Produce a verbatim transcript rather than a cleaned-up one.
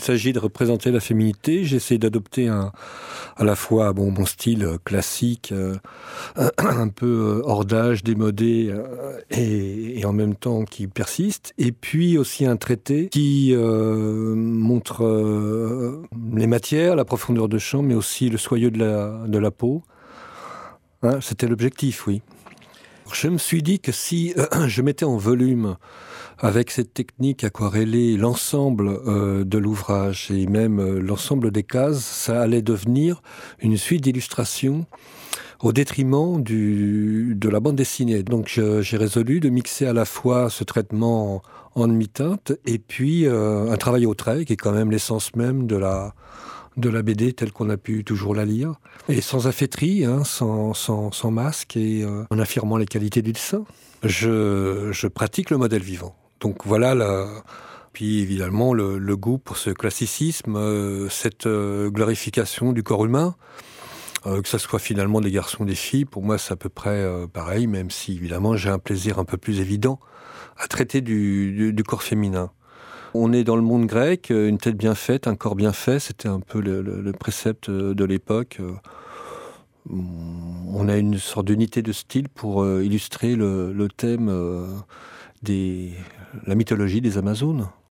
s'agit de représenter la féminité, j'essaie d'adopter un, à la fois bon, mon style classique, euh, un peu hors d'âge, démodé, euh, et, et en même temps qui persiste, et puis aussi un traité qui euh, montre euh, les matières, la profondeur de champ, mais aussi le soyeux de la, de la peau. Hein, c'était l'objectif, oui. Je me suis dit que si euh, je mettais en volume avec cette technique aquarellée l'ensemble euh, de l'ouvrage et même euh, l'ensemble des cases, ça allait devenir une suite d'illustrations au détriment du, de la bande dessinée. Donc je, j'ai résolu de mixer à la fois ce traitement en, en demi-teinte et puis euh, un travail au trait qui est quand même l'essence même de la, de la B D telle qu'on a pu toujours la lire. Et sans affaîtrie, hein, sans, sans, sans masque et euh, en affirmant les qualités du dessin. Je, je pratique le modèle vivant. Donc voilà, la... puis évidemment le, le goût pour ce classicisme, euh, cette euh, glorification du corps humain, euh, que ce soit finalement des garçons ou des filles, pour moi c'est à peu près euh, pareil, même si évidemment j'ai un plaisir un peu plus évident à traiter du, du, du corps féminin. On est dans le monde grec, une tête bien faite, un corps bien fait, c'était un peu le, le, le précepte de l'époque. On a une sorte d'unité de style pour euh, illustrer le, le thème euh, des, la mythologie des Amazones.